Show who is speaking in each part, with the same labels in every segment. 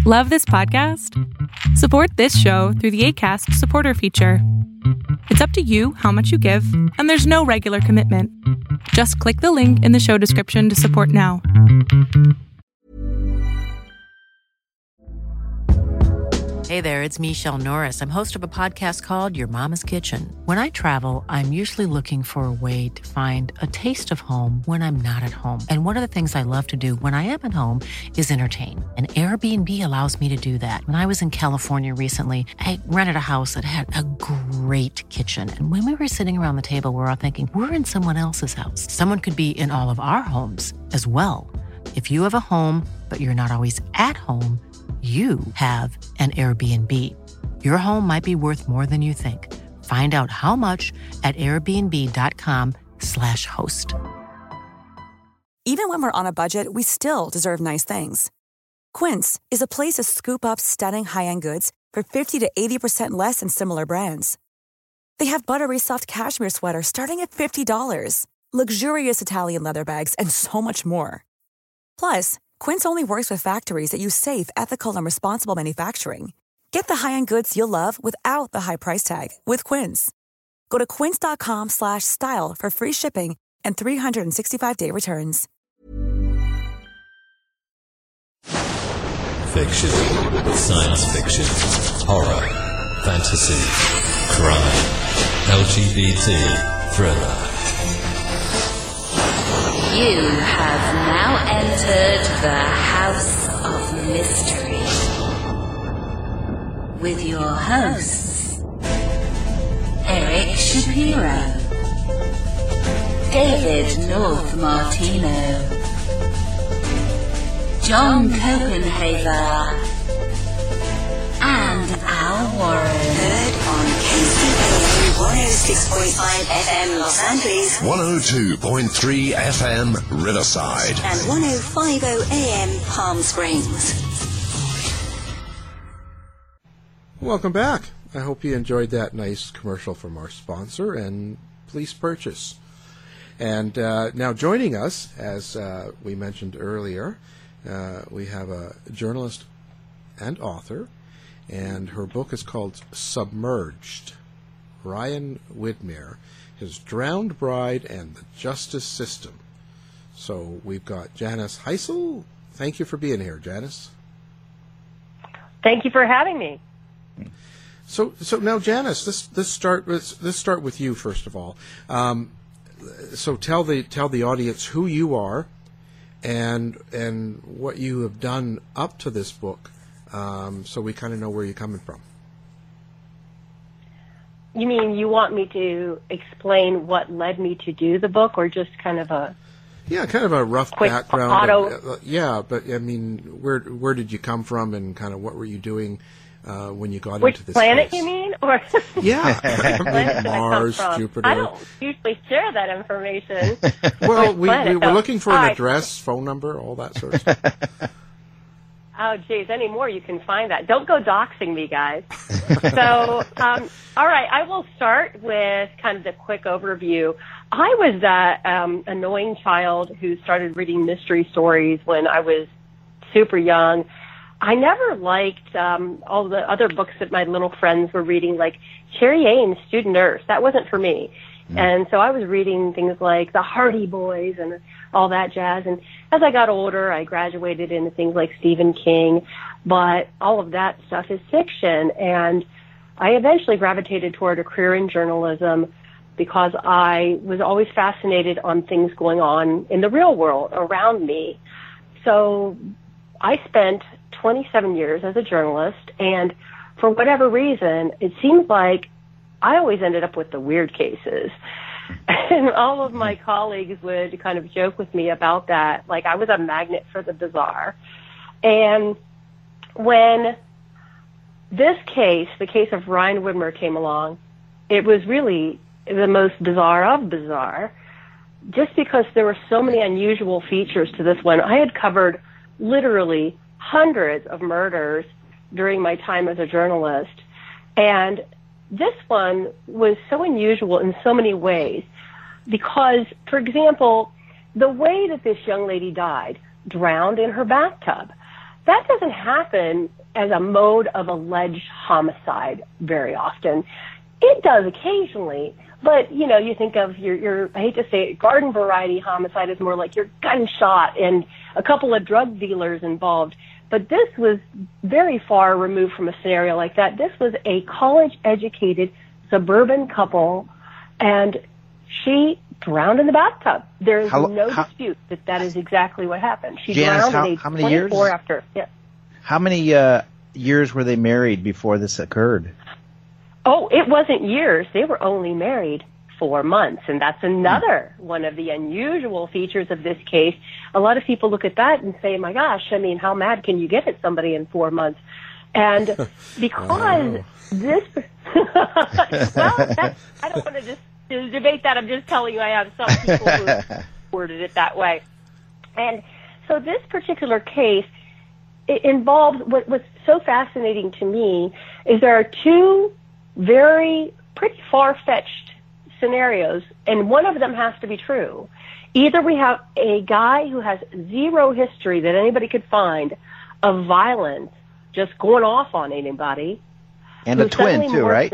Speaker 1: Love this podcast? Support this show through the Acast supporter feature. It's up to you how much you give, and there's no regular commitment. Just click the link in the show description to support now.
Speaker 2: Hey there, it's Michelle Norris. I'm host of a podcast called Your Mama's Kitchen. When I travel, I'm usually looking for a way to find a taste of home when I'm not at home. And one of the things I love to do when I am at home is entertain. And Airbnb allows me to do that. When I was in California recently, I rented a house that had a great kitchen. And when we were sitting around the table, we were all thinking, we're in someone else's house. Someone could be in all of our homes as well. If you have a home, but you're not always at home, you have an Airbnb. Your home might be worth more than you think. Find out how much at airbnb.com/host.
Speaker 3: Even when we're on a budget, we still deserve nice things. Quince is a place to scoop up stunning high-end goods for 50 to 80% less than similar brands. They have buttery soft cashmere sweaters starting at $50, luxurious Italian leather bags, and so much more. Plus, Quince only works with factories that use safe, ethical, and responsible manufacturing. Get the high-end goods you'll love without the high price tag with Quince. Go to quince.com/style for free shipping and 365-day returns.
Speaker 4: Fiction, science fiction, horror, fantasy, crime, LGBT, thriller.
Speaker 5: You have now entered the House of Mystery with your hosts, Eric Shapiro, David North Martino, John Copenhaver, and Al Warren.
Speaker 6: Heard on KCAA 106.5 FM Los Angeles,
Speaker 4: 102.3 FM Riverside,
Speaker 6: and 105.0 AM Palm Springs.
Speaker 7: Welcome back. I hope you enjoyed that nice commercial from our sponsor and Police Purchase. And now joining us, as we mentioned earlier, we have a journalist and author, and her book is called Submerged. Ryan Widmer, His Drowned Bride and the Justice System. So we've got Janice Heisel. Thank you for being here, Janice.
Speaker 8: Thank you for having me.
Speaker 7: So now, Janice, let's start with you first of all. So tell the audience who you are, and what you have done up to this book, so we kind of know where you're coming from.
Speaker 8: You mean you want me to explain what led me to do the book, or just kind of a...
Speaker 7: Yeah, kind of a rough
Speaker 8: quick
Speaker 7: background. Yeah, but I mean, where did you come from, and kind of what were you doing when you got into this
Speaker 8: planet
Speaker 7: space?
Speaker 8: You mean? Or
Speaker 7: yeah, Mars, Jupiter.
Speaker 8: I don't usually share that information.
Speaker 7: Well, we were looking for an address, phone number, all that sort of stuff.
Speaker 8: Oh, geez, any more you can find that. Don't go doxing me, guys. So, all right, I will start with kind of the quick overview. I was that annoying child who started reading mystery stories when I was super young. I never liked all the other books that my little friends were reading, like Cherry Ames, Student Nurse. That wasn't for me. And so I was reading things like the Hardy Boys and all that jazz. And as I got older, I graduated into things like Stephen King. But all of that stuff is fiction. And I eventually gravitated toward a career in journalism because I was always fascinated on things going on in the real world around me. So I spent 27 years as a journalist. And for whatever reason, it seems like I always ended up with the weird cases. And all of my colleagues would kind of joke with me about that. Like, I was a magnet for the bizarre. And when this case, the case of Ryan Widmer, came along, it was really the most bizarre of bizarre, just because there were so many unusual features to this one. I had covered literally hundreds of murders during my time as a journalist. And this one was so unusual in so many ways because, for example, the way that this young lady died, drowned in her bathtub. that doesn't happen as a mode of alleged homicide very often. It does occasionally, but, you know, you think of your I hate to say it, garden variety homicide is more like your gunshot and a couple of drug dealers involved. But this was very far removed from a scenario like that. This was a college-educated suburban couple, and she drowned in the bathtub. There's no dispute that is exactly what happened. She
Speaker 9: Janice,
Speaker 8: drowned at age 24
Speaker 9: years?
Speaker 8: after. Yeah.
Speaker 9: How many years were they married before this occurred?
Speaker 8: Oh, it wasn't years. They were only married 4 months, and that's another one of the unusual features of this case. A lot of people look at that and say, my gosh, I mean, how mad can you get at somebody in 4 months? And because this... well, I don't want to just debate that. I'm just telling you I have some people who worded it that way. And so this particular case, it involves, what's so fascinating to me is there are two pretty far-fetched scenarios, and one of them has to be true. Either we have a guy who has zero history that anybody could find of violence just going off on anybody.
Speaker 9: And a twin, too, right?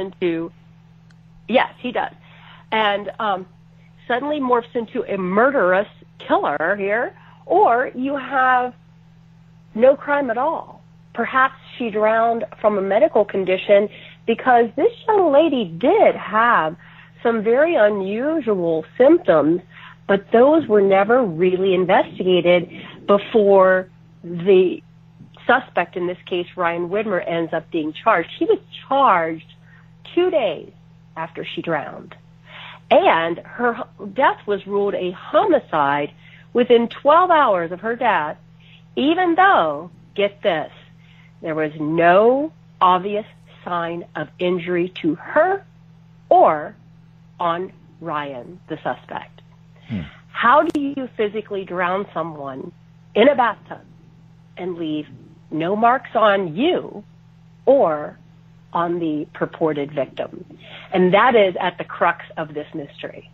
Speaker 8: Yes, he does. And suddenly morphs into a murderous killer here, or you have no crime at all. Perhaps she drowned from a medical condition because this young lady did have some very unusual symptoms, but those were never really investigated before the suspect, in this case, Ryan Widmer, ends up being charged. He was charged 2 days after she drowned. And her death was ruled a homicide within 12 hours of her death, even though, get this, there was no obvious sign of injury to her or on Ryan, the suspect. How do you physically drown someone in a bathtub and leave no marks on you or on the purported victim? And that is at the crux of this mystery.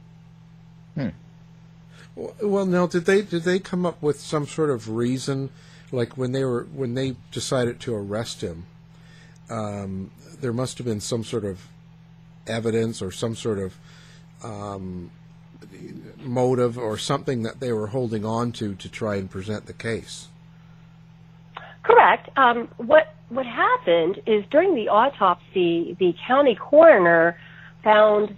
Speaker 7: Well, now, did they come up with some sort of reason, like when they decided to arrest him? There must have been some sort of evidence or some sort of motive or something that they were holding on to try and present the case.
Speaker 8: Correct. What happened is during the autopsy, the county coroner found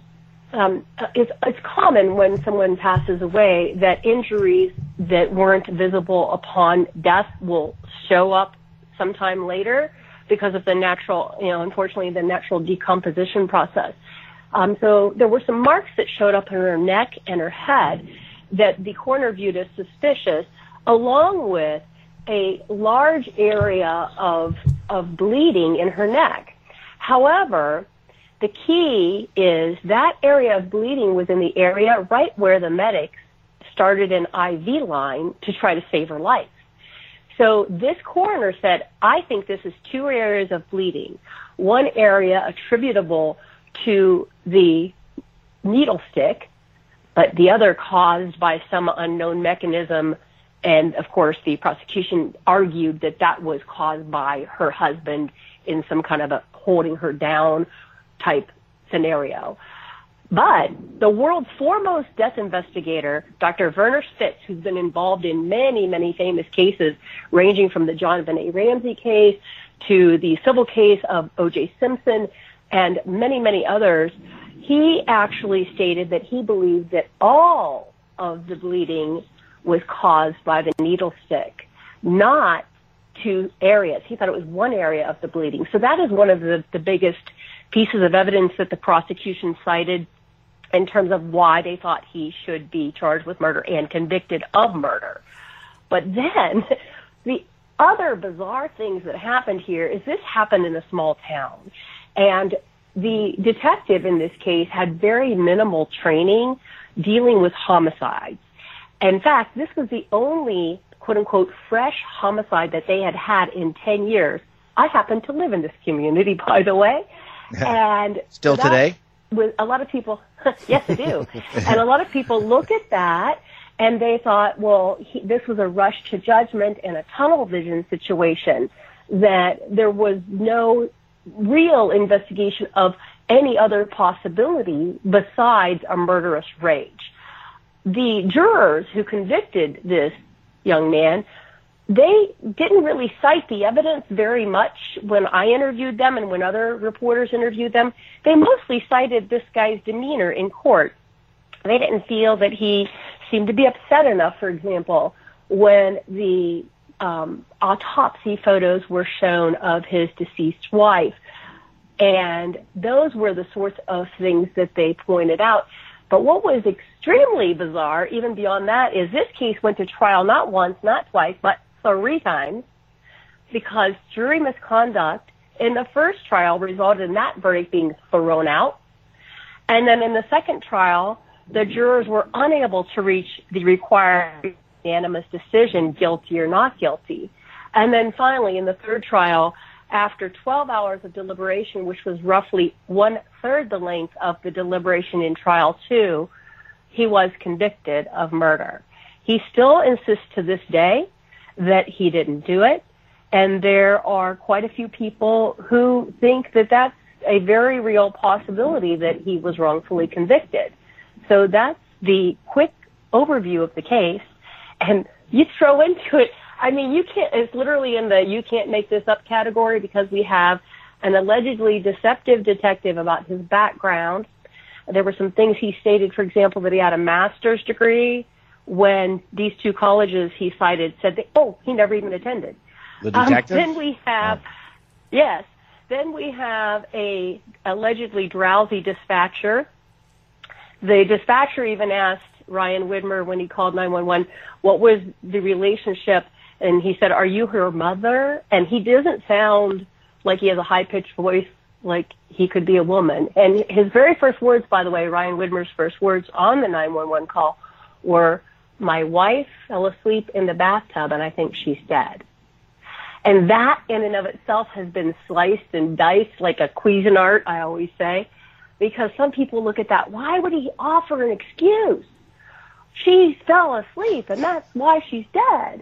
Speaker 8: it's common when someone passes away that injuries that weren't visible upon death will show up sometime later because of the natural, unfortunately, the natural decomposition process. So there were some marks that showed up in her neck and her head that the coroner viewed as suspicious, along with a large area of bleeding in her neck. However, the key is that area of bleeding was in the area right where the medics started an IV line to try to save her life. So this coroner said, I think this is two areas of bleeding. One area attributable to the needle stick, but the other caused by some unknown mechanism. And, of course, the prosecution argued that that was caused by her husband in some kind of a holding her down type scenario. But the world's foremost death investigator, Dr. Werner Spitz, who's been involved in many, many famous cases, ranging from the John Benet Ramsey case to the civil case of O.J. Simpson and many, many others, he actually stated that he believed that all of the bleeding was caused by the needle stick, not two areas. He thought it was one area of the bleeding. So that is one of the biggest pieces of evidence that the prosecution cited in terms of why they thought he should be charged with murder and convicted of murder. But then the other bizarre things that happened here is this happened in a small town. And the detective in this case had very minimal training dealing with homicides. In fact, this was the only, quote-unquote, fresh homicide that they had had in 10 years. I happen to live in this community, by the way. And
Speaker 9: still today?
Speaker 8: With a lot of people, yes, I do. And a lot of people look at that And they thought, well, this was a rush to judgment and a tunnel vision situation, that there was no real investigation of any other possibility besides a murderous rage. The jurors who convicted this young man, they didn't really cite the evidence very much when I interviewed them and when other reporters interviewed them. They mostly cited this guy's demeanor in court. They didn't feel that he seemed to be upset enough, for example, when the autopsy photos were shown of his deceased wife. And those were the sorts of things that they pointed out. But what was extremely bizarre, even beyond that, is this case went to trial not once, not twice, but 3 times, because jury misconduct in the first trial resulted in that verdict being thrown out. And then in the second trial, the jurors were unable to reach the required unanimous decision, guilty or not guilty. And then finally, in the third trial, after 12 hours of deliberation, which was roughly 1/3 the length of the deliberation in trial 2, he was convicted of murder. He still insists to this day that he didn't do it, and there are quite a few people who think that that's a very real possibility that he was wrongfully convicted. So that's the quick overview of the case, and you throw into it, I mean, you can't, it's literally in the you can't make this up category, because we have an allegedly deceptive detective about his background. There were some things he stated, for example, that he had a master's degree, when these 2 colleges he cited said that, he never even attended.
Speaker 9: The detective?
Speaker 8: Then we have, yes, then we have a allegedly drowsy dispatcher. The dispatcher even asked Ryan Widmer when he called 911, what was the relationship? And he said, are you her mother? And he doesn't sound like he has a high-pitched voice, like he could be a woman. And his very first words, by the way, Ryan Widmer's first words on the 911 call were, my wife fell asleep in the bathtub and I think she's dead. And that in and of itself has been sliced and diced like a Cuisinart, I always say, because some people look at that. Why would he offer an excuse? She fell asleep and that's why she's dead.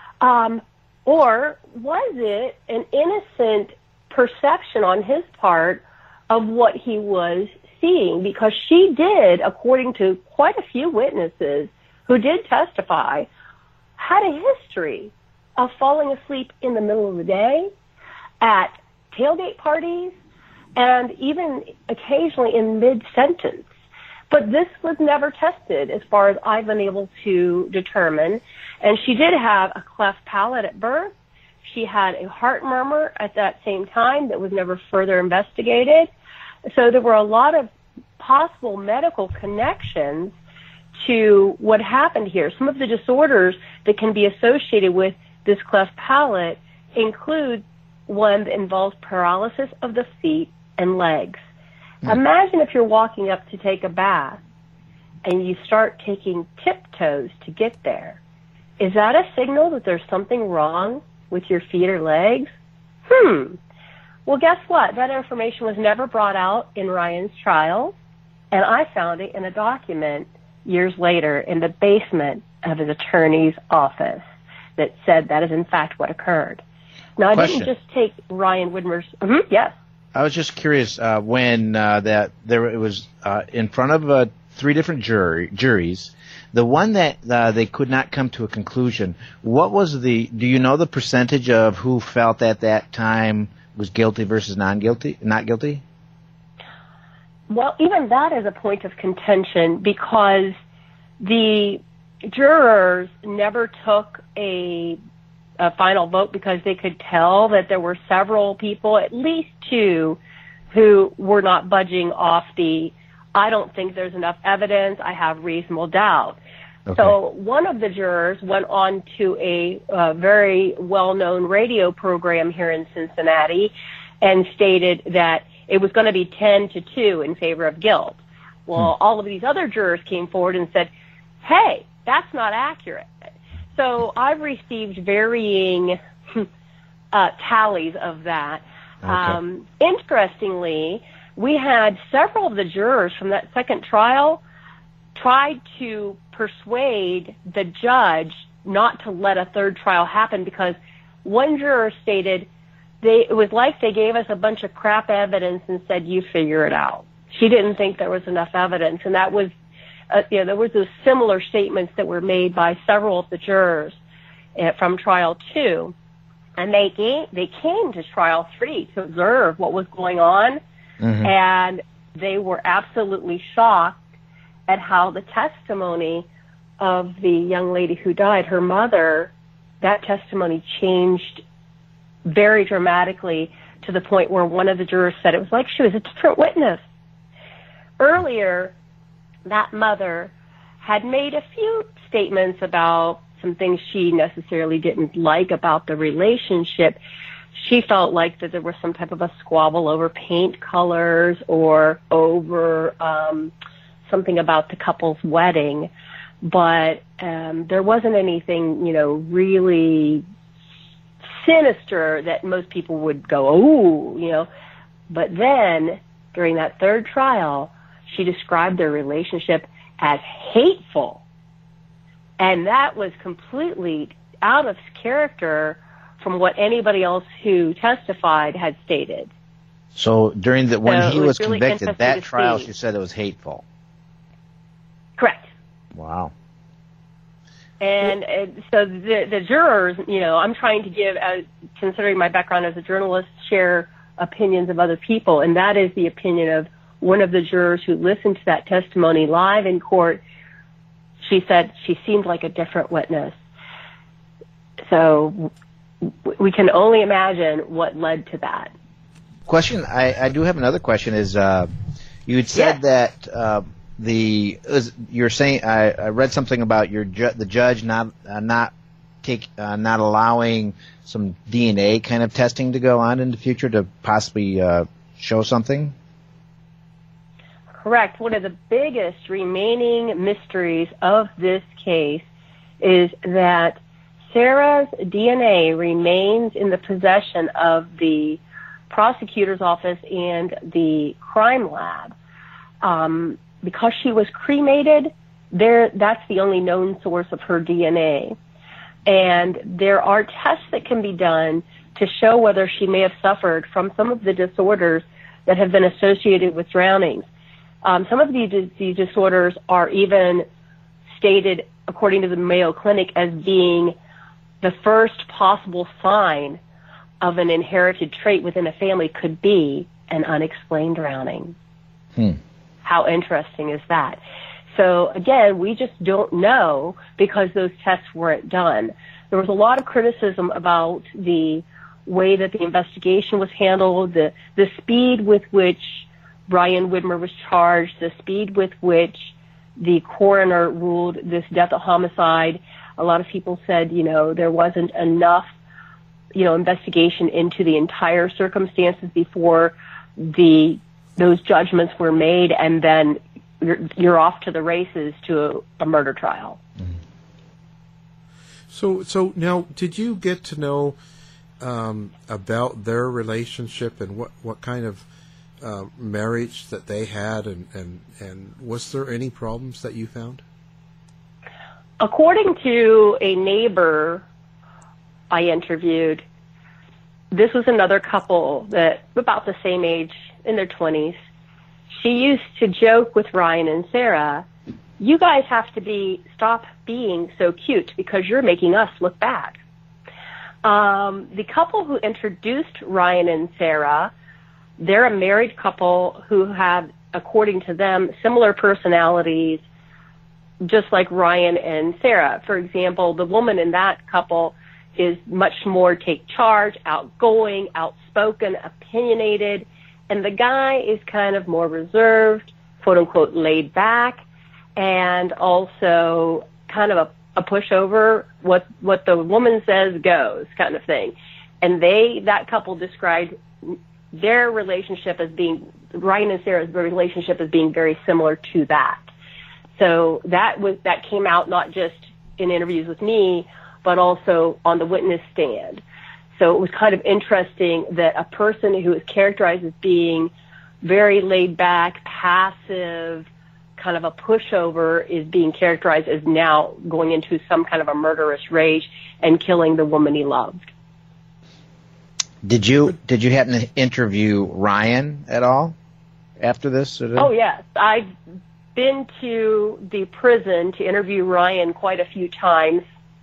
Speaker 8: Or was it an innocent perception on his part of what he was seeing? Because she did, according to quite a few witnesses who did testify, had a history of falling asleep in the middle of the day, at tailgate parties, and even occasionally in mid-sentence. But this was never tested as far as I've been able to determine. And she did have a cleft palate at birth. She had a heart murmur at that same time that was never further investigated. So there were a lot of possible medical connections to what happened here. Some of the disorders that can be associated with this cleft palate include one that involves paralysis of the feet and legs. Imagine if you're walking up to take a bath and you start taking tiptoes to get there. Is that a signal that there's something wrong with your feet or legs? Well, guess what? That information was never brought out in Ryan's trial, and I found it in a document years later in the basement of his attorney's office that said that is in fact what occurred. Now, I didn't just take Ryan Widmer's... yes?
Speaker 9: I was just curious when it was in front of 3 different juries. The one that they could not come to a conclusion, what was do you know the percentage of who felt at that time was guilty versus not guilty?
Speaker 8: Well, even that is a point of contention because the jurors never took a final vote because they could tell that there were several people, at least 2, who were not budging off the, I don't think there's enough evidence, I have reasonable doubt. Okay. So one of the jurors went on to a very well-known radio program here in Cincinnati and stated that it was going to be 10-2 in favor of guilt. Well, all of these other jurors came forward and said, hey, that's not accurate. So I've received varying tallies of that. Okay. Interestingly, we had several of the jurors from that second trial tried to persuade the judge not to let a third trial happen, because one juror stated it was like they gave us a bunch of crap evidence and said, you figure it out. She didn't think there was enough evidence, and that was, there was those similar statements that were made by several of the jurors from trial 2, and they came to trial 3 to observe what was going on, and they were absolutely shocked at how the testimony of the young lady who died, her mother, that testimony changed very dramatically to the point where one of the jurors said it was like she was a different witness. Earlier, that mother had made a few statements about some things she necessarily didn't like about the relationship. She felt like that there was some type of a squabble over paint colors or over something about the couple's wedding, but there wasn't anything, really sinister that most people would go, ooh, But then, during that third trial, she described their relationship as hateful. And that was completely out of character from what anybody else who testified had stated.
Speaker 9: So when he was
Speaker 8: really
Speaker 9: convicted, that trial,
Speaker 8: see.
Speaker 9: she said it was hateful.
Speaker 8: Correct.
Speaker 9: Wow.
Speaker 8: And so the jurors, I'm trying to give, considering my background as a journalist, share opinions of other people, and that is the opinion of one of the jurors who listened to that testimony live in court. She said she seemed like a different witness. So we can only imagine what led to that.
Speaker 9: Question, I do have another question, is you had said that you're saying, I read something about the judge not allowing some DNA kind of testing to go on in the future to possibly show something?
Speaker 8: Correct. One of the biggest remaining mysteries of this case is that Sarah's DNA remains in the possession of the prosecutor's office and the crime lab. Because she was cremated, that's the only known source of her DNA. And there are tests that can be done to show whether she may have suffered from some of the disorders that have been associated with drownings. Some of these disorders are even stated, according to the Mayo Clinic, as being the first possible sign of an inherited trait within a family could be an unexplained drowning. How interesting is that? So again, we just don't know because those tests weren't done. There was a lot of criticism about the way that the investigation was handled, the speed with which Brian Widmer was charged, the speed with which the coroner ruled this death a homicide. A lot of people said, there wasn't enough, investigation into the entire circumstances before those judgments were made, and then you're off to the races to a murder trial.
Speaker 7: So now, did you get to know about their relationship and what kind of marriage that they had, and was there any problems that you found?
Speaker 8: According to a neighbor I interviewed, this was another couple that about the same age, in their 20s. She used to joke with Ryan and Sarah, you guys have to stop being so cute because you're making us look bad. The couple who introduced Ryan and Sarah, they're a married couple who have, according to them, similar personalities, just like Ryan and Sarah. For example, the woman in that couple is much more take charge, outgoing, outspoken, opinionated, and the guy is kind of more reserved, quote unquote, laid back, and also kind of a pushover. What the woman says goes kind of thing. And that couple described their relationship as being, Ryan and Sarah's relationship as being very similar to that. So that came out not just in interviews with me, but also on the witness stand. So it was kind of interesting that a person who is characterized as being very laid back, passive, kind of a pushover is being characterized as now going into some kind of a murderous rage and killing the woman he loved.
Speaker 9: Did you happen to interview Ryan at all after this?
Speaker 8: Oh, yes. I've been to the prison to interview Ryan quite a few times,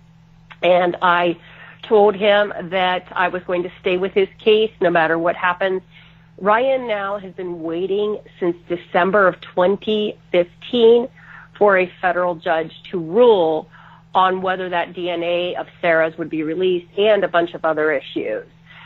Speaker 8: and I told him that I was going to stay with his case no matter what happens. Ryan now has been waiting since December of 2015 for a federal judge to rule on whether that DNA of Sarah's would be released and a bunch of other issues.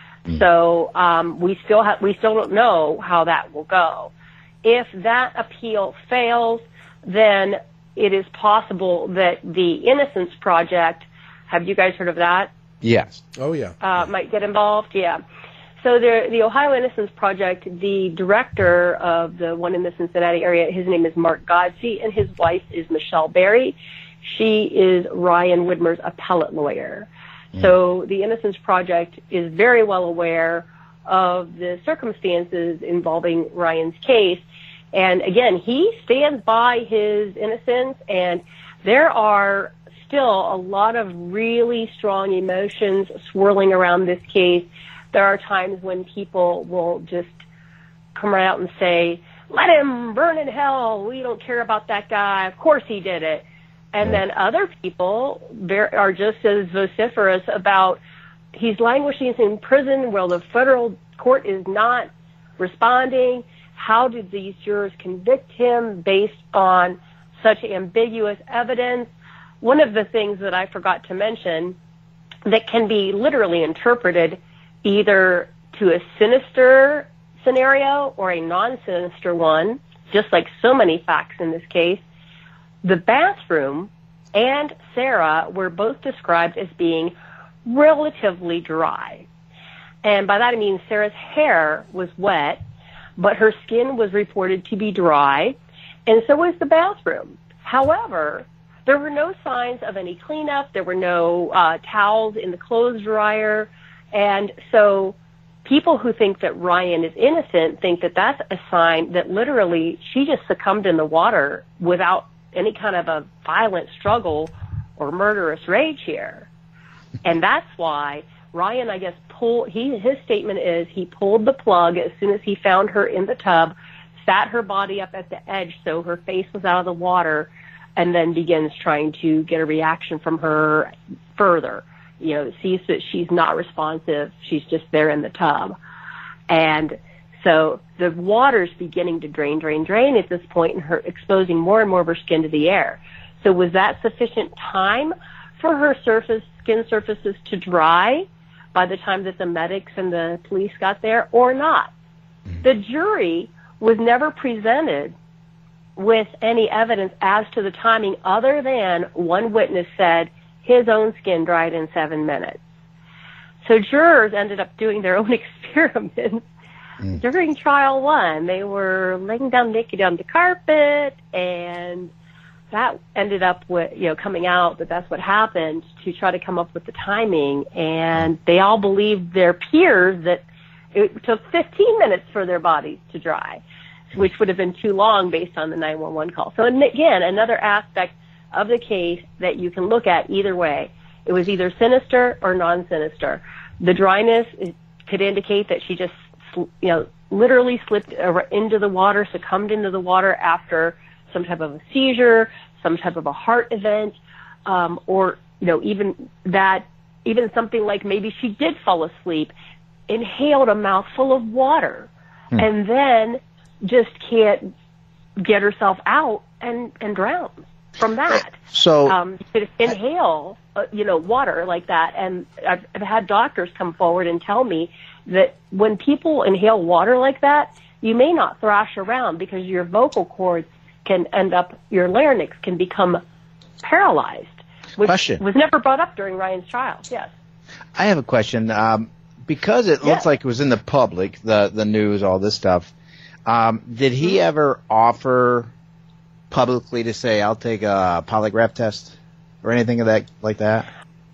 Speaker 8: So we still don't know how that will go. If that appeal fails, then it is possible that the Innocence Project, have you guys heard of that?
Speaker 9: Yes.
Speaker 7: Oh, yeah.
Speaker 8: Might get involved, yeah. So the Ohio Innocence Project, the director of the one in the Cincinnati area, his name is Mark Godsey, and his wife is Michelle Berry. She is Ryan Widmer's appellate lawyer. So the Innocence Project is very well aware of the circumstances involving Ryan's case. And again, he stands by his innocence, and there are still a lot of really strong emotions swirling around this case. There are times when people will just come right out and say, let him burn in hell. We don't care about that guy. Of course he did it. And then other people are just as vociferous about he's languishing in prison while the federal court is not responding. How did these jurors convict him based on such ambiguous evidence? One of the things that I forgot to mention that can be literally interpreted either to a sinister scenario or a non-sinister one, just like so many facts in this case, the bathroom and Sarah were both described as being relatively dry. And by that I mean Sarah's hair was wet, but her skin was reported to be dry, and so was the bathroom. However, there were no signs of any cleanup. There were no towels in the clothes dryer. And so people who think that Ryan is innocent think that that's a sign that literally she just succumbed in the water without any kind of a violent struggle or murderous rage here. And that's why Ryan, I guess, his statement is he pulled the plug as soon as he found her in the tub, sat her body up at the edge so her face was out of the water, and then begins trying to get a reaction from her further. Sees that she's not responsive. She's just there in the tub. And so the water's beginning to drain at this point, and her exposing more and more of her skin to the air. So was that sufficient time for her skin surfaces to dry by the time that the medics and the police got there, or not? The jury was never presented with any evidence as to the timing other than one witness said his own skin dried in 7 minutes. So jurors ended up doing their own experiments. During trial one, they were laying down naked on the carpet, and that ended up with, coming out that that's what happened to try to come up with the timing. And they all believed their peers that it took 15 minutes for their bodies to dry, which would have been too long based on the 911 call. So again, another aspect of the case that you can look at either way. It was either sinister or non-sinister. The dryness could indicate that she just, literally slipped into the water, succumbed into the water after some type of a seizure, some type of a heart event, or, even something like maybe she did fall asleep, inhaled a mouthful of water, and then just can't get herself out and drown from that.
Speaker 9: So
Speaker 8: you could inhale, water like that. And I've had doctors come forward and tell me that when people inhale water like that, you may not thrash around because your vocal cords can end up, your larynx can become paralyzed, which was never brought up during Ryan's trial. Yes.
Speaker 9: I have a question. Because it looks like it was in the public, the news, all this stuff, did he ever offer publicly to say, I'll take a polygraph test or anything of that like that?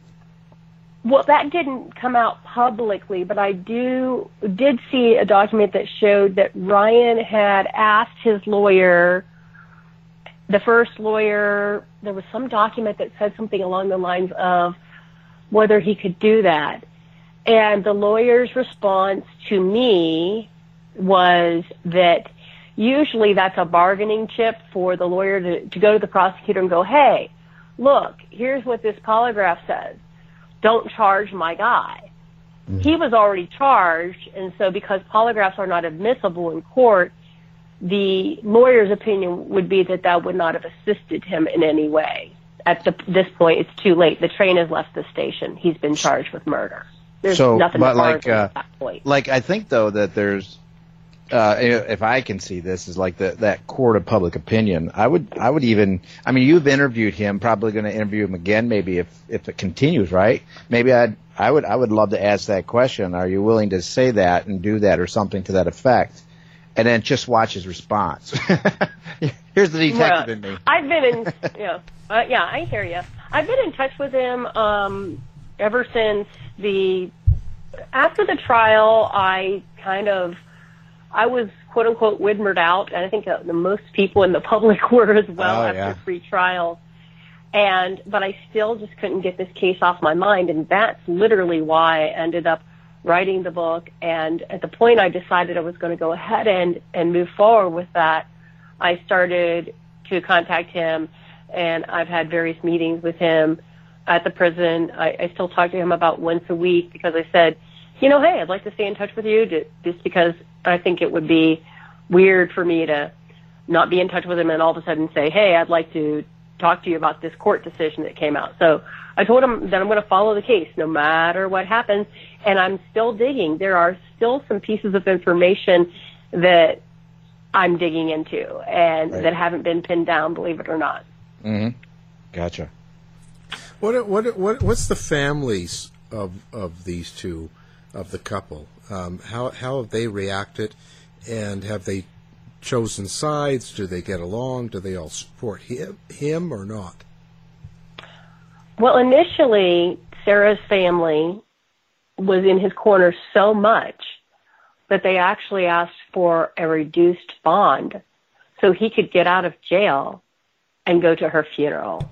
Speaker 8: Well, that didn't come out publicly, but I did see a document that showed that Ryan had asked his lawyer the first lawyer, there was some document that said something along the lines of whether he could do that. And the lawyer's response to me was that usually that's a bargaining chip for the lawyer to go to the prosecutor and go, hey, look, here's what this polygraph says. Don't charge my guy. Mm-hmm. He was already charged, and so because polygraphs are not admissible in court, the lawyer's opinion would be that that would not have assisted him in any way. At this point, it's too late. The train has left the station. He's been charged with murder. There's nothing to argue at that point.
Speaker 9: Like, I think, though, that there's, if I can see this, is like that court of public opinion. I would even, I mean, you've interviewed him, probably going to interview him again, maybe if it continues, right? Maybe I would love to ask that question. Are you willing to say that and do that or something to that effect? And then just watch his response. Here's the detective in me.
Speaker 8: I've been in, I hear you. I've been in touch with him ever since after the trial. I was quote unquote Widmered out, and I think the most people in the public were as well after pre-trial. But I still just couldn't get this case off my mind, and that's literally why I ended up writing the book. And at the point I decided I was going to go ahead and move forward with that, I started to contact him, and I've had various meetings with him at the prison. I still talk to him about once a week because I said, hey, I'd like to stay in touch with you just because I think it would be weird for me to not be in touch with him and all of a sudden say, hey, I'd like to talk to you about this court decision that came out. So I told him that I'm going to follow the case no matter what happens, and I'm still digging. There are still some pieces of information that I'm digging into and that haven't been pinned down, believe it or not.
Speaker 9: Mm-hmm. Gotcha.
Speaker 7: What's the families of these two, of the couple? How have they reacted, and have they chosen sides? Do they get along? Do they all support him or not?
Speaker 8: Well, initially, Sarah's family was in his corner so much that they actually asked for a reduced bond so he could get out of jail and go to her funeral.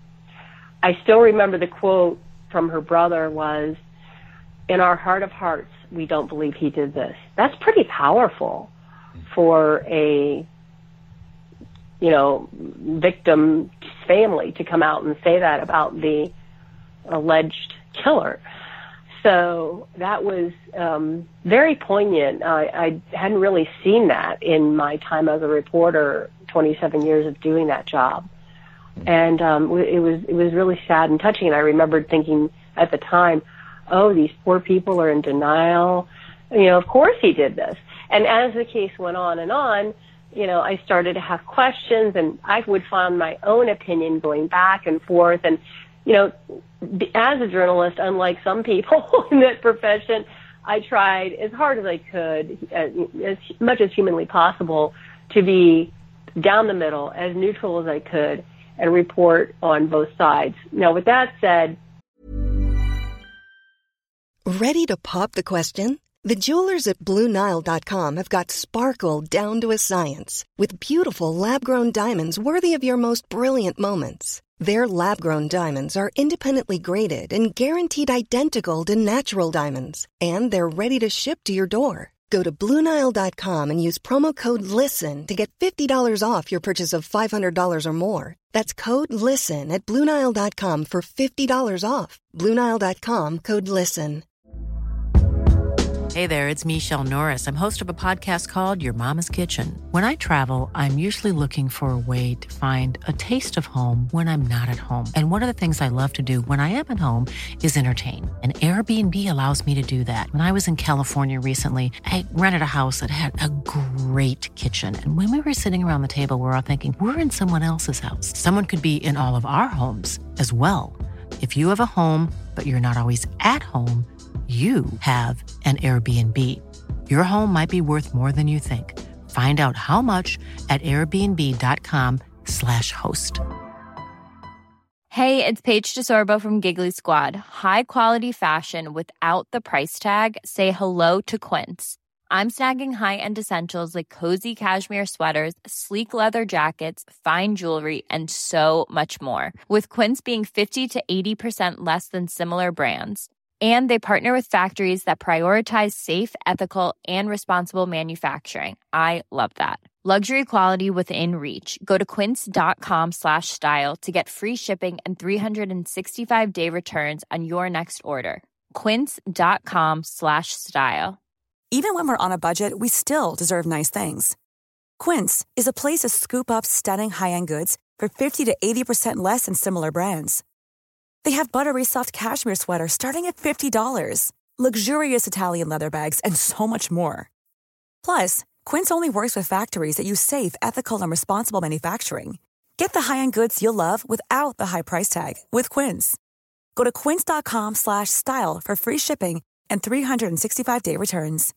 Speaker 8: I still remember the quote from her brother was, "In our heart of hearts, we don't believe he did this." That's pretty powerful for a, victim's family to come out and say that about the alleged killer. So that was very poignant. I hadn't really seen that in my time as a reporter, 27 years of doing that job. And it was really sad and touching. And I remembered thinking at the time, oh, these poor people are in denial. Of course he did this. And as the case went on and on, I started to have questions, and I would find my own opinion going back and forth. And, as a journalist, unlike some people in that profession, I tried as hard as I could, as much as humanly possible, to be down the middle, as neutral as I could, and report on both sides. Now, with that said...
Speaker 10: Ready to pop the question? The jewelers at BlueNile.com have got sparkle down to a science with beautiful lab-grown diamonds worthy of your most brilliant moments. Their lab-grown diamonds are independently graded and guaranteed identical to natural diamonds, and they're ready to ship to your door. Go to BlueNile.com and use promo code LISTEN to get $50 off your purchase of $500 or more. That's code LISTEN at BlueNile.com for $50 off. BlueNile.com, code LISTEN.
Speaker 2: Hey there, it's Michelle Norris. I'm host of a podcast called Your Mama's Kitchen. When I travel, I'm usually looking for a way to find a taste of home when I'm not at home. And one of the things I love to do when I am at home is entertain. And Airbnb allows me to do that. When I was in California recently, I rented a house that had a great kitchen. And when we were sitting around the table, we were all thinking, we're in someone else's house. Someone could be in all of our homes as well. If you have a home, but you're not always at home, you have an Airbnb. Your home might be worth more than you think. Find out how much at airbnb.com/host.
Speaker 11: Hey, it's Paige DeSorbo from Giggly Squad. High quality fashion without the price tag. Say hello to Quince. I'm snagging high-end essentials like cozy cashmere sweaters, sleek leather jackets, fine jewelry, and so much more. With Quince being 50 to 80% less than similar brands. And they partner with factories that prioritize safe, ethical, and responsible manufacturing. I love that. Luxury quality within reach. Go to quince.com/style to get free shipping and 365-day returns on your next order. Quince.com/style.
Speaker 3: Even when we're on a budget, we still deserve nice things. Quince is a place to scoop up stunning high-end goods for 50 to 80% less than similar brands. They have buttery soft cashmere sweaters starting at $50, luxurious Italian leather bags, and so much more. Plus, Quince only works with factories that use safe, ethical, and responsible manufacturing. Get the high-end goods you'll love without the high price tag with Quince. Go to quince.com/style for free shipping and 365-day returns.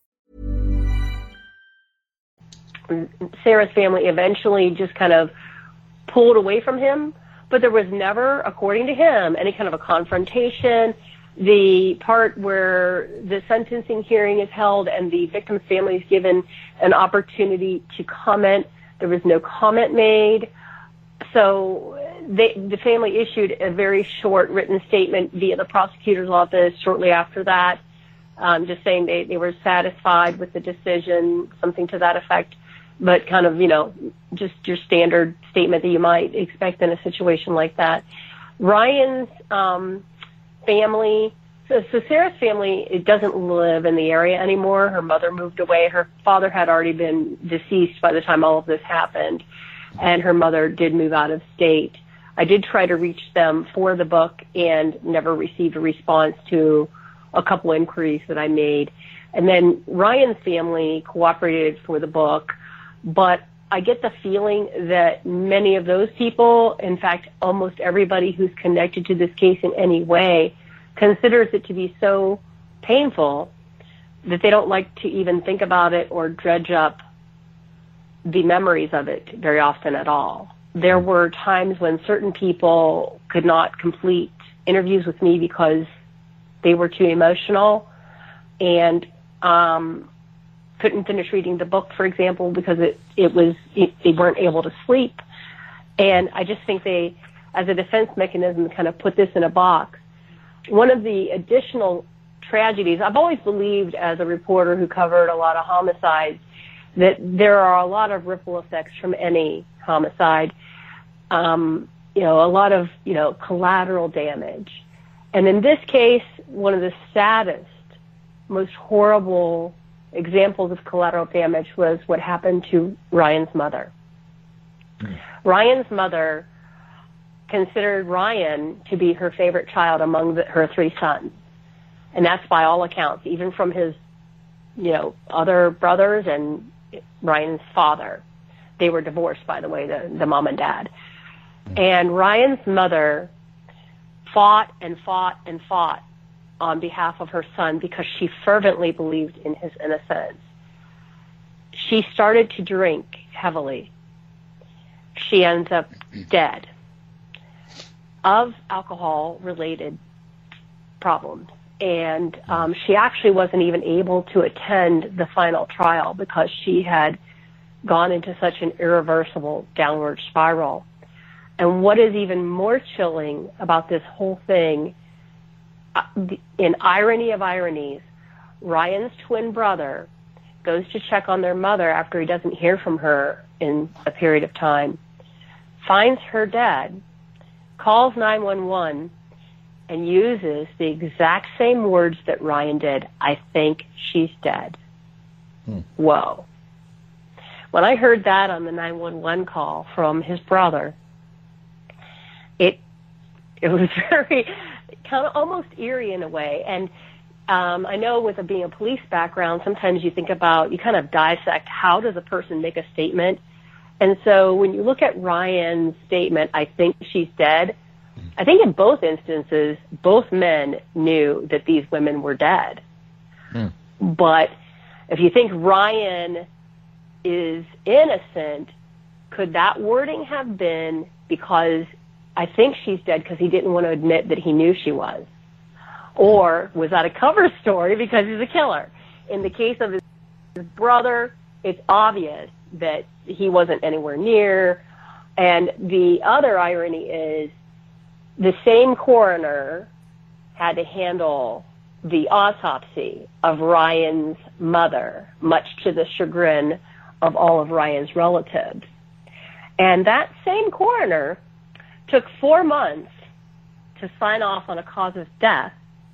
Speaker 8: Sarah's family eventually just kind of pulled away from him, but there was never, according to him, any kind of a confrontation. The part where the sentencing hearing is held and the victim's family is given an opportunity to comment, there was no comment made. So the family issued a very short written statement via the prosecutor's office shortly after that, just saying they were satisfied with the decision, something to that effect, but kind of, just your standard statement that you might expect in a situation like that. Ryan's family, so Sarah's family, it doesn't live in the area anymore. Her mother moved away. Her father had already been deceased by the time all of this happened, and her mother did move out of state. I did try to reach them for the book and never received a response to a couple inquiries that I made. And then Ryan's family cooperated for the book, but I get the feeling that many of those people, in fact, almost everybody who's connected to this case in any way, considers it to be so painful that they don't like to even think about it or dredge up the memories of it very often at all. There were times when certain people could not complete interviews with me because they were too emotional and couldn't finish reading the book, for example, because they weren't able to sleep. And I just think they, as a defense mechanism, kind of put this in a box. One of the additional tragedies, I've always believed as a reporter who covered a lot of homicides, that there are a lot of ripple effects from any homicide, a lot of, collateral damage. And in this case, one of the saddest, most horrible examples of collateral damage was what happened to Ryan's mother. Ryan's mother considered Ryan to be her favorite child among her three sons. And that's by all accounts, even from his, other brothers and Ryan's father. They were divorced, by the way, the mom and dad. And Ryan's mother fought and fought and fought on behalf of her son because she fervently believed in his innocence. She started to drink heavily. She ends up dead of alcohol-related problems. And she actually wasn't even able to attend the final trial because she had gone into such an irreversible downward spiral. And what is even more chilling about this whole thing, in irony of ironies, Ryan's twin brother goes to check on their mother after he doesn't hear from her in a period of time, finds her dead, calls 911, and uses the exact same words that Ryan did. I think she's dead. Whoa. When I heard that on the 911 call from his brother, it was very kind of almost eerie in a way. And I know with being a police background, sometimes you think about, you kind of dissect how does a person make a statement. And so when you look at Ryan's statement, I think she's dead, I think in both instances, both men knew that these women were dead. But if you think Ryan is innocent, could that wording have been because I think she's dead because he didn't want to admit that he knew she was? Or was that a cover story because he's a killer? In the case of brother, it's obvious that he wasn't anywhere near. And the other irony is the same coroner had to handle the autopsy of Ryan's mother, much to the chagrin of all of Ryan's relatives. And that same coroner took 4 months to sign off on a cause of death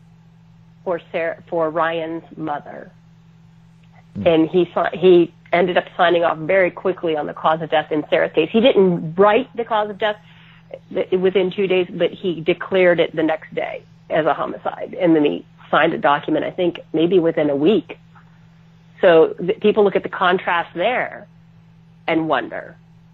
Speaker 8: for Ryan's mother. And he ended up signing off very quickly on the cause of death in Sarah's case. He didn't write the cause of death within 2 days, but he declared it the next day as a homicide. And then he signed a document, I think, maybe within a week. So people look at the contrast there and wonder.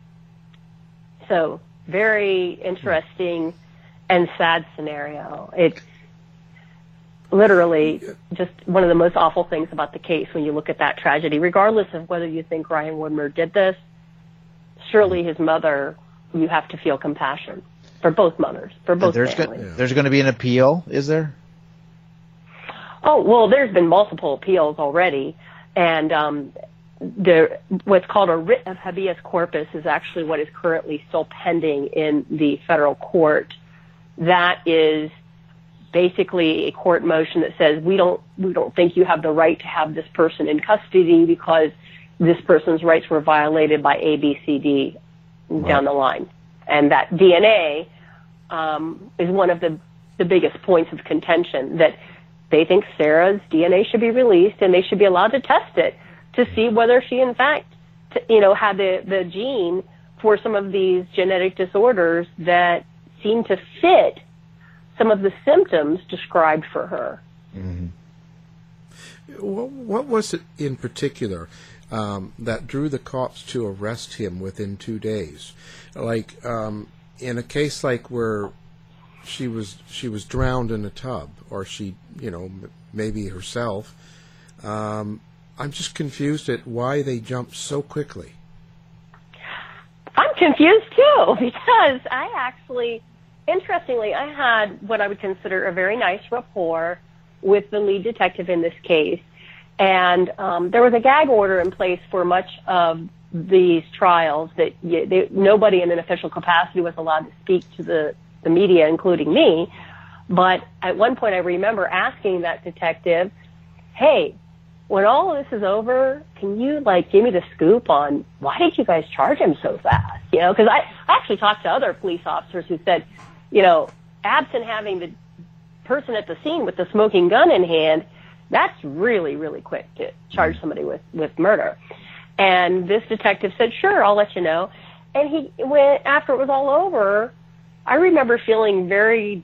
Speaker 8: So very interesting and sad scenario. It's literally just one of the most awful things about the case when you look at that tragedy, regardless of whether you think Ryan Widmer did this. Surely his mother, you have to feel compassion for both mothers, for both families.
Speaker 9: There's going to be an appeal, is there?
Speaker 8: Oh, well, there's been multiple appeals already, and what's called a writ of habeas corpus is actually what is currently still pending in the federal court. That is basically a court motion that says we don't think you have the right to have this person in custody because this person's rights were violated by A, B, C, D down the line. And that DNA is one of the biggest points of contention, that they think Sarah's DNA should be released and they should be allowed to test it to see whether she in fact, had the gene for some of these genetic disorders that seem to fit some of the symptoms described for her.
Speaker 7: Mm-hmm. What was it in particular that drew the cops to arrest him within 2 days? Like in a case like where she was drowned in a tub, or she, maybe herself. I'm just confused at why they jumped so quickly.
Speaker 8: I'm confused too, because interestingly, I had what I would consider a very nice rapport with the lead detective in this case. And there was a gag order in place for much of these trials that nobody in an official capacity was allowed to speak to the media, including me. But at one point I remember asking that detective, hey, when all of this is over, can you give me the scoop on why did you guys charge him so fast? Because I actually talked to other police officers who said, absent having the person at the scene with the smoking gun in hand, that's really, really quick to charge somebody with murder. And this detective said, sure, I'll let you know. And he went, after it was all over, I remember feeling very,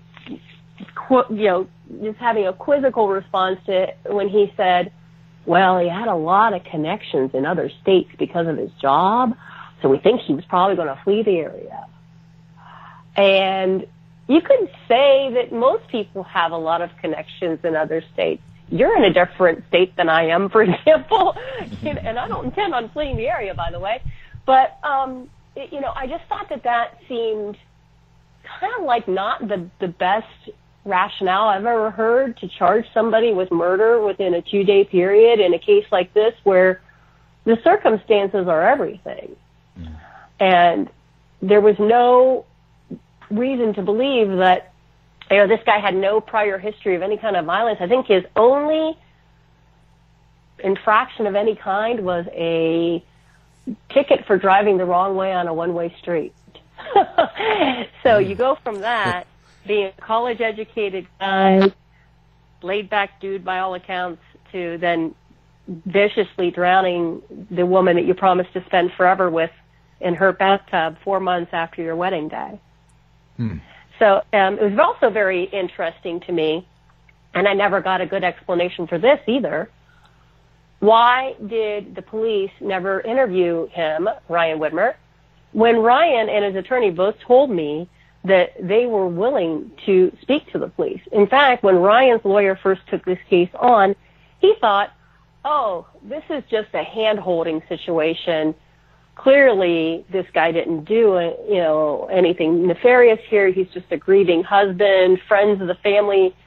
Speaker 8: just having a quizzical response to when he said, well, he had a lot of connections in other states because of his job, so we think he was probably going to flee the area. And you could say that most people have a lot of connections in other states. You're in a different state than I am, for example, and I don't intend on fleeing the area, by the way. But, I just thought that seemed kind of like not the best rationale I've ever heard to charge somebody with murder within a 2-day period in a case like this where the circumstances are everything. Mm. And there was no reason to believe that this guy had no prior history of any kind of violence. I think his only infraction of any kind was a ticket for driving the wrong way on a one-way street. So you go from that, being a college-educated guy, laid-back dude by all accounts, to then viciously drowning the woman that you promised to spend forever with in her bathtub 4 months after your wedding day. Hmm. So it was also very interesting to me, and I never got a good explanation for this either. Why did the police never interview him, Ryan Widmer, when Ryan and his attorney both told me that they were willing to speak to the police? In fact, when Ryan's lawyer first took this case on, he thought, oh, this is just a hand-holding situation. Clearly, this guy didn't do anything nefarious here. He's just a grieving husband. Friends of the family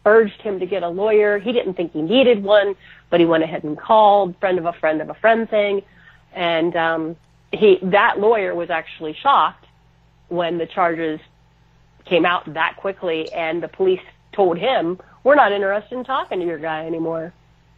Speaker 8: urged him to get a lawyer. He didn't think he needed one, but he went ahead and called, friend of a friend of a friend thing. And that lawyer was actually shocked when the charges came out that quickly, and the police told him, we're not interested in talking to your guy anymore.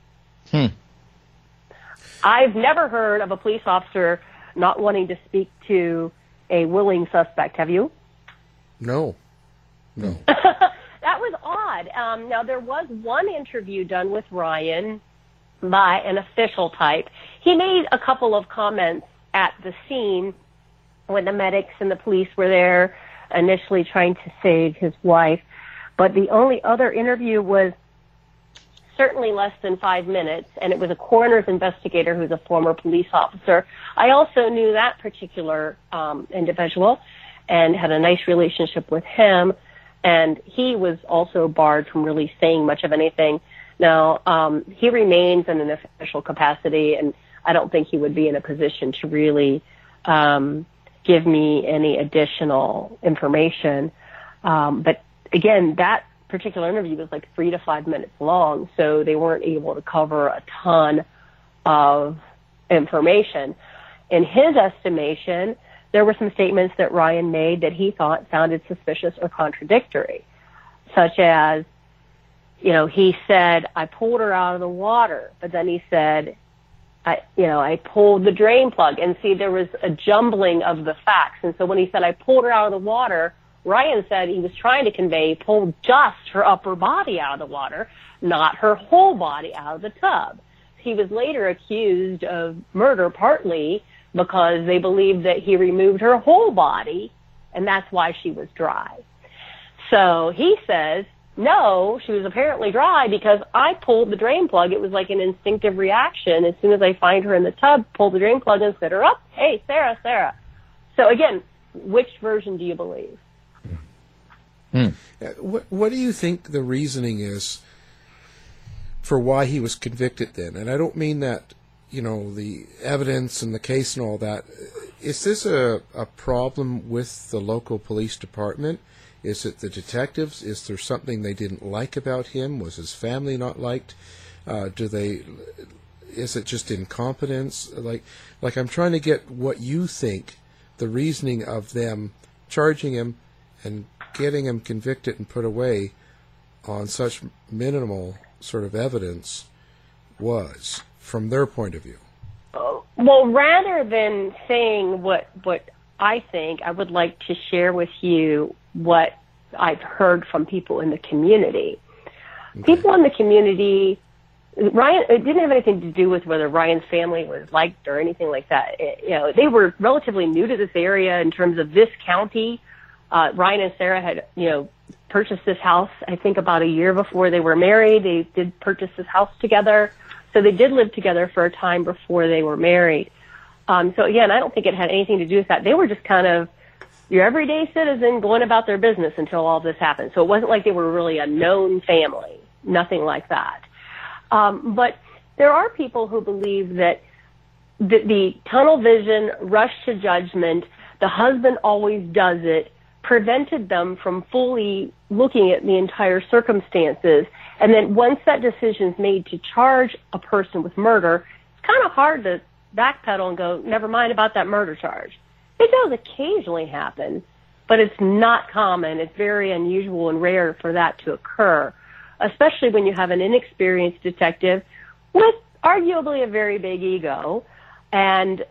Speaker 8: I've never heard of a police officer not wanting to speak to a willing suspect. Have you?
Speaker 7: No.
Speaker 8: That was odd. Now, there was one interview done with Ryan by an official type. He made a couple of comments at the scene when the medics and the police were there initially trying to save his wife. But the only other interview was certainly less than 5 minutes, and it was a coroner's investigator who's a former police officer. I also knew that particular individual and had a nice relationship with him, and he was also barred from really saying much of anything. Now, he remains in an official capacity, and I don't think he would be in a position to really give me any additional information. But again, that particular interview was like 3 to 5 minutes long, so they weren't able to cover a ton of information. In his estimation, there were some statements that Ryan made that he thought sounded suspicious or contradictory, such as, he said, I pulled her out of the water, but then he said, I pulled the drain plug. And see, there was a jumbling of the facts. And so when he said, I pulled her out of the water, Ryan said he was trying to convey he pulled just her upper body out of the water, not her whole body out of the tub. He was later accused of murder partly because they believed that he removed her whole body, and that's why she was dry. So he says, no, she was apparently dry because I pulled the drain plug. It was like an instinctive reaction. As soon as I find her in the tub, pull the drain plug and set her up. Hey, Sarah. So again, which version do you believe?
Speaker 7: What do you think the reasoning is for why he was convicted then? And I don't mean that, the evidence and the case and all that. Is this a problem with the local police department? Is it the detectives? Is there something they didn't like about him? Was his family not liked? Is it just incompetence? Like I'm trying to get what you think the reasoning of them charging him and getting him convicted and put away on such minimal sort of evidence was from their point of view.
Speaker 8: Well, rather than saying what I think, I would like to share with you what I've heard from people in the community. Okay. People in the community, it didn't have anything to do with whether Ryan's family was liked or anything like that. They were relatively new to this area in terms of this county. Ryan and Sarah had, purchased this house, I think, about a year before they were married. They did purchase this house together. So they did live together for a time before they were married. So, again, I don't think it had anything to do with that. They were just kind of your everyday citizen going about their business until all this happened. So it wasn't like they were really a known family, nothing like that. But there are people who believe that the tunnel vision, rush to judgment, the husband always does it, prevented them from fully looking at the entire circumstances. And then once that decision is made to charge a person with murder, it's kind of hard to backpedal and go, never mind about that murder charge. It does occasionally happen, but it's not common. It's very unusual and rare for that to occur, especially when you have an inexperienced detective with arguably a very big ego. And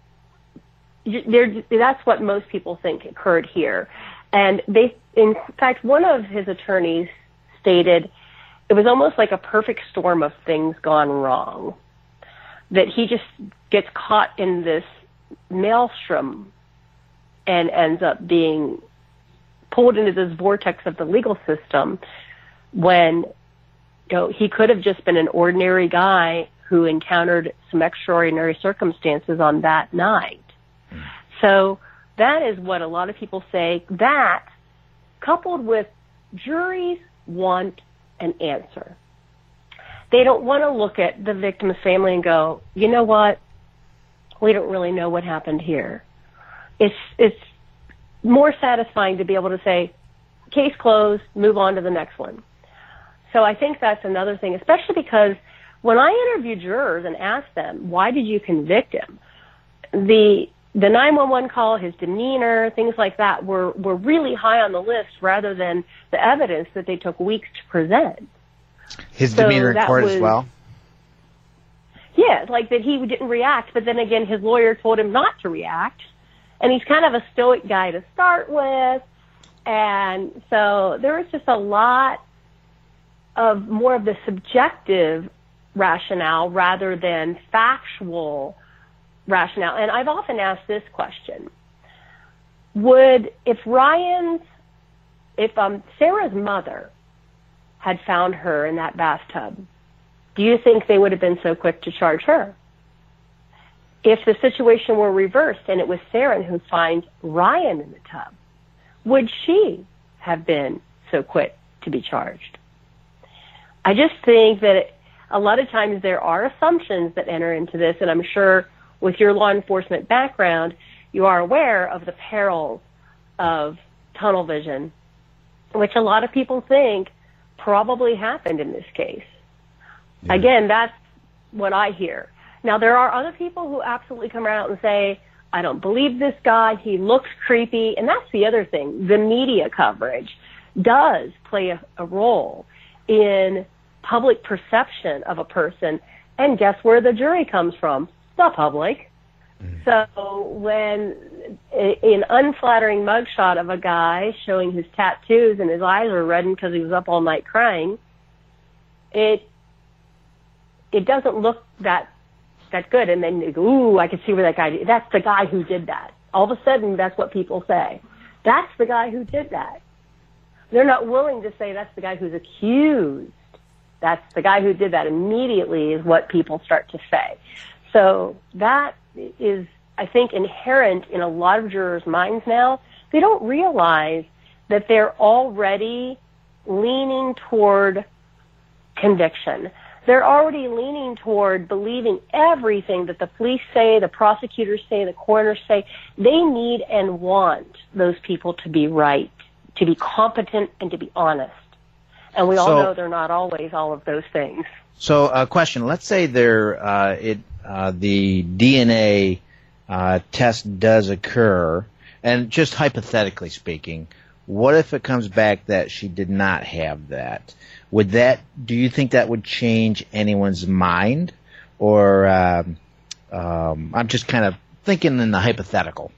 Speaker 8: that's what most people think occurred here. And in fact, one of his attorneys stated it was almost like a perfect storm of things gone wrong, that he just gets caught in this maelstrom and ends up being pulled into this vortex of the legal system when he could have just been an ordinary guy who encountered some extraordinary circumstances on that night. So that is what a lot of people say. That, coupled with juries want an answer. They don't want to look at the victim's family and go, you know what? We don't really know what happened here. It's more satisfying to be able to say, case closed, move on to the next one. So I think that's another thing, especially because when I interview jurors and ask them, why did you convict him? The 911 call, his demeanor, things like that were really high on the list rather than the evidence that they took weeks to present.
Speaker 9: His demeanor in court as well?
Speaker 8: Yeah, like that he didn't react, but then again, his lawyer told him not to react. And he's kind of a stoic guy to start with. And so there was just a lot of more of the subjective rationale rather than factual rationale. And I've often asked this question. If Sarah's mother had found her in that bathtub, do you think they would have been so quick to charge her? If the situation were reversed and it was Sarah who finds Ryan in the tub, would she have been so quick to be charged? I just think that a lot of times there are assumptions that enter into this, and I'm sure with your law enforcement background, you are aware of the perils of tunnel vision, which a lot of people think probably happened in this case. Yeah. Again, that's what I hear. Now, there are other people who absolutely come out and say, I don't believe this guy, he looks creepy, and that's the other thing. The media coverage does play a role in public perception of a person, and guess where the jury comes from? The public. So when an unflattering mugshot of a guy showing his tattoos and his eyes are reddened because he was up all night crying, it doesn't look that good. And then you go, ooh, I can see where that guy did. That's the guy who did that. All of a sudden, that's what people say. That's the guy who did that. They're not willing to say that's the guy who's accused. That's the guy who did that. Immediately is what people start to say. So that is, I think, inherent in a lot of jurors' minds now. They don't realize that they're already leaning toward conviction. They're already leaning toward believing everything that the police say, the prosecutors say, the coroners say. They need and want those people to be right, to be competent, and to be honest. And we all know they're not always all of those things.
Speaker 9: So, a question. Let's say the DNA test does occur, and just hypothetically speaking, what if it comes back that she did not have that? Do you think that would change anyone's mind? Or I'm just kind of thinking in the hypothetical.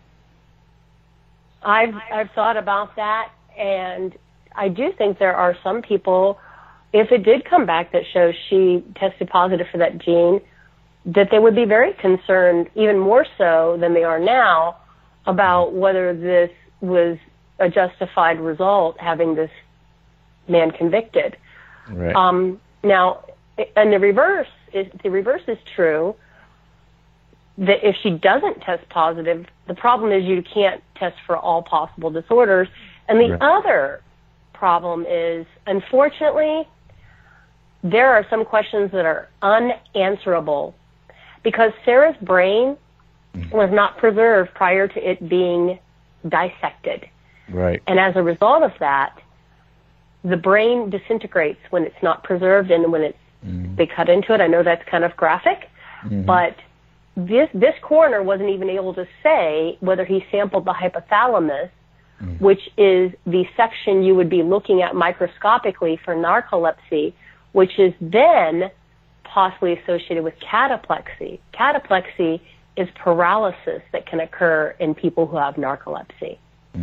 Speaker 8: I've thought about that, and I do think there are some people, if it did come back that shows she tested positive for that gene, that they would be very concerned, even more so than they are now, about whether this was a justified result, having this man convicted.
Speaker 9: Right.
Speaker 8: Now, and the reverse is true, that if she doesn't test positive, the problem is you can't test for all possible disorders. And the other problem is, unfortunately, there are some questions that are unanswerable because Sarah's brain was not preserved prior to it being dissected.
Speaker 9: Right.
Speaker 8: And as a result of that, the brain disintegrates when it's not preserved and when they cut into it. I know that's kind of graphic, but this coroner wasn't even able to say whether he sampled the hypothalamus, which is the section you would be looking at microscopically for narcolepsy, which is then possibly associated with cataplexy. Cataplexy is paralysis that can occur in people who have narcolepsy.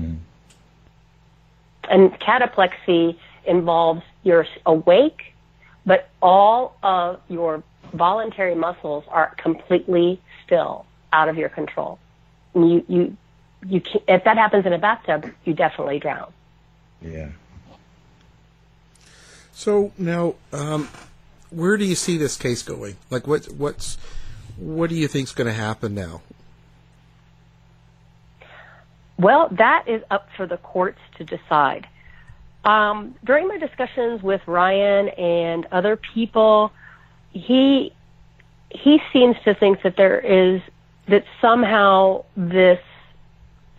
Speaker 8: And cataplexy involves you're awake, but all of your voluntary muscles are completely still, out of your control. And you can't, if that happens in a bathtub, you definitely drown.
Speaker 9: Yeah.
Speaker 7: So now, where do you see this case going? Like, what do you think's going to happen now?
Speaker 8: Well, that is up for the courts to decide. During my discussions with Ryan and other people, he seems to think that somehow this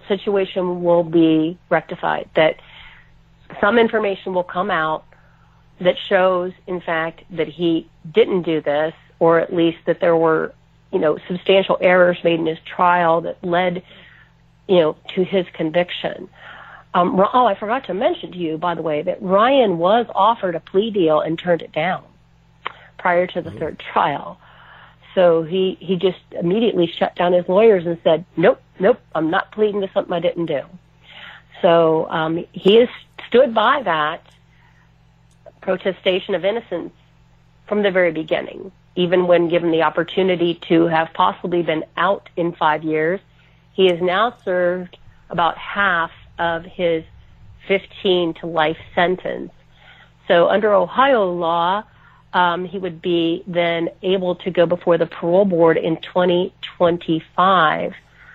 Speaker 8: situation will be rectified, that some information will come out that shows, in fact, that he didn't do this, or at least that there were, substantial errors made in his trial that led, to his conviction. I forgot to mention to you, by the way, that Ryan was offered a plea deal and turned it down prior to the third trial. So he just immediately shut down his lawyers and said, nope, I'm not pleading to something I didn't do. So he has stood by that protestation of innocence from the very beginning, even when given the opportunity to have possibly been out in 5 years. He has now served about half of his 15 to life sentence. So under Ohio law, he would be then able to go before the parole board in 2025.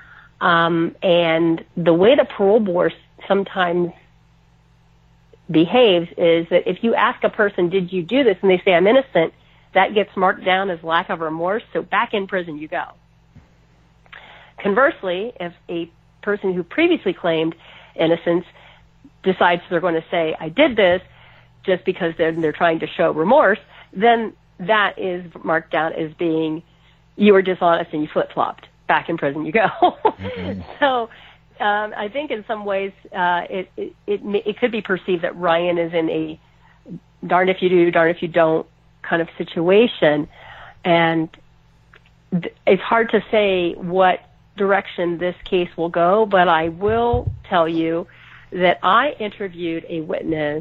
Speaker 8: And the way the parole board sometimes behaves is that if you ask a person, did you do this, and they say, I'm innocent, that gets marked down as lack of remorse, so back in prison you go. Conversely, if a person who previously claimed innocence decides they're going to say, I did this, just because they're trying to show remorse, then that is marked down as being, you were dishonest and you flip-flopped. Back in prison you go. Mm-hmm. So I think in some ways it could be perceived that Ryan is in a darn if you do, darn if you don't kind of situation. And it's hard to say what direction this case will go, but I will tell you that I interviewed a witness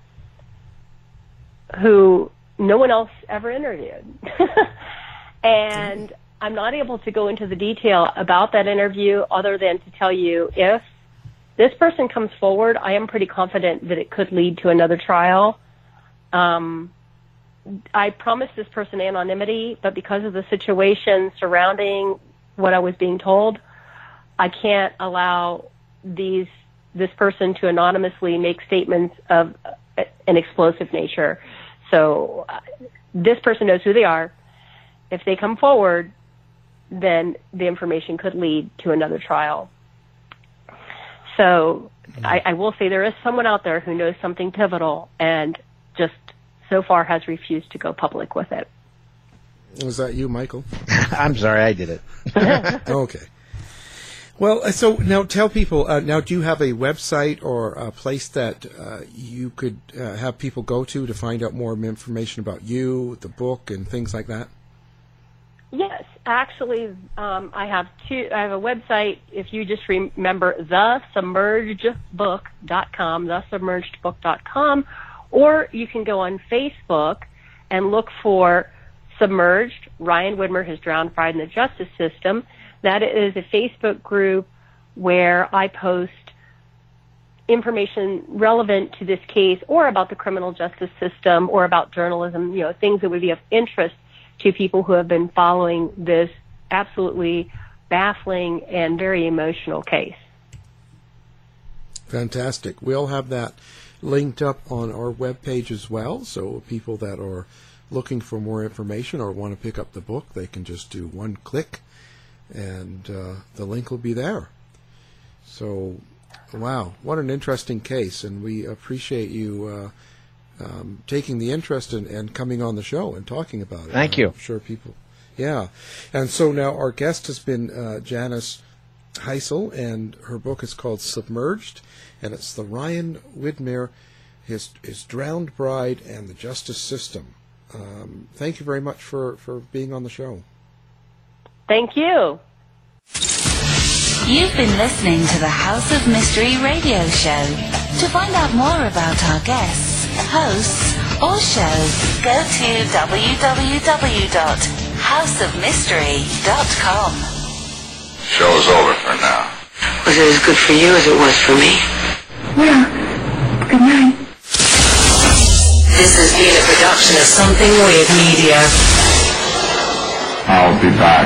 Speaker 8: who no one else ever interviewed. And I'm not able to go into the detail about that interview other than to tell you if this person comes forward, I am pretty confident that it could lead to another trial. I promised this person anonymity, but because of the situation surrounding what I was being told, I can't allow this person to anonymously make statements of an explosive nature. So this person knows who they are. If they come forward, then the information could lead to another trial. So I will say there is someone out there who knows something pivotal and just so far has refused to go public with it.
Speaker 7: Was that you, Michael?
Speaker 9: I'm sorry, I did it.
Speaker 7: Okay. Well, so now tell people, now do you have a website or a place that you could have people go to find out more information about you, the book, and things like that?
Speaker 8: Yes, actually, I have a website. If you just remember thesubmergedbook.com, thesubmergedbook.com, or you can go on Facebook and look for Submerged, Ryan Widmer Has Drowned, Fried in the Justice System. That is a Facebook group where I post information relevant to this case or about the criminal justice system or about journalism, things that would be of interest to people who have been following this absolutely baffling and very emotional case.
Speaker 7: Fantastic. We'll have that linked up on our webpage as well, so people that are looking for more information or want to pick up the book, they can just do one click and the link will be there. So, wow, what an interesting case, and we appreciate you taking the interest and coming on the show and talking about it.
Speaker 9: Thank you.
Speaker 7: I'm sure people, yeah. And so now our guest has been Janice Heisel, and her book is called Submerged, and it's the Ryan Widmer, his Drowned Bride, and the Justice System. Thank you very much for being on the show.
Speaker 8: Thank you.
Speaker 5: You've been listening to the House of Mystery radio show. To find out more about our guests, hosts, or shows, go to www.houseofmystery.com.
Speaker 12: Show's over for now.
Speaker 6: Was it as good for you as it was for me?
Speaker 13: Well, good night.
Speaker 6: This has been a production of Something Weird Media.
Speaker 12: I'll be back.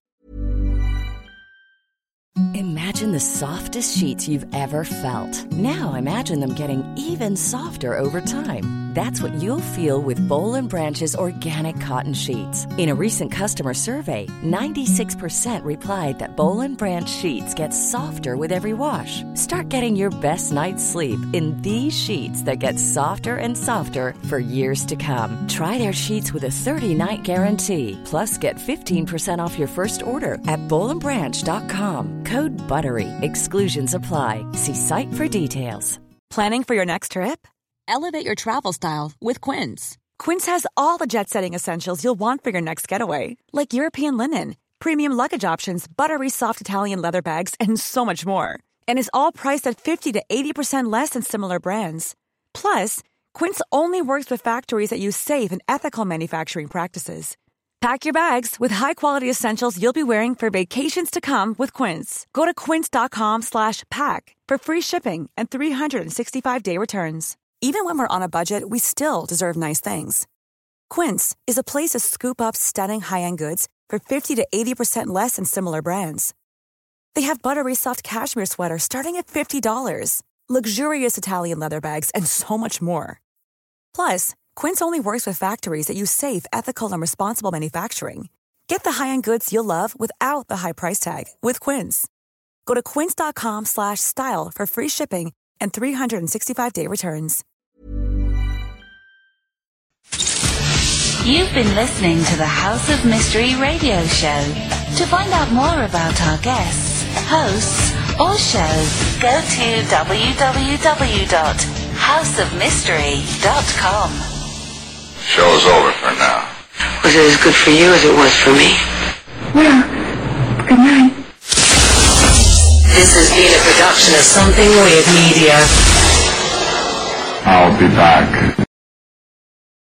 Speaker 14: Imagine the softest sheets you've ever felt. Now imagine them getting even softer over time. That's what you'll feel with Boll & Branch's organic cotton sheets. In a recent customer survey, 96% replied that Boll & Branch sheets get softer with every wash. Start getting your best night's sleep in these sheets that get softer and softer for years to come. Try their sheets with a 30-night guarantee. Plus, get 15% off your first order at bollandbranch.com. Code BUTTERY. Exclusions apply. See site for details.
Speaker 3: Planning for your next trip?
Speaker 14: Elevate your travel style with Quince.
Speaker 3: Quince has all the jet-setting essentials you'll want for your next getaway, like European linen, premium luggage options, buttery soft Italian leather bags, and so much more. And is all priced at 50 to 80% less than similar brands. Plus, Quince only works with factories that use safe and ethical manufacturing practices. Pack your bags with high-quality essentials you'll be wearing for vacations to come with Quince. Go to quince.com/pack for free shipping and 365-day returns. Even when we're on a budget, we still deserve nice things. Quince is a place to scoop up stunning high-end goods for 50 to 80% less than similar brands. They have buttery soft cashmere sweaters starting at $50, luxurious Italian leather bags, and so much more. Plus, Quince only works with factories that use safe, ethical, and responsible manufacturing. Get the high-end goods you'll love without the high price tag with Quince. Go to quince.com/style for free shipping and 365-day returns.
Speaker 5: You've been listening to the House of Mystery radio show. To find out more about our guests, hosts, or shows, go to www.houseofmystery.com.
Speaker 12: Show's over for now.
Speaker 6: Was it as good for you as it was for me?
Speaker 13: Well, good night.
Speaker 6: This has been a production of Something Weird Media.
Speaker 12: I'll be back.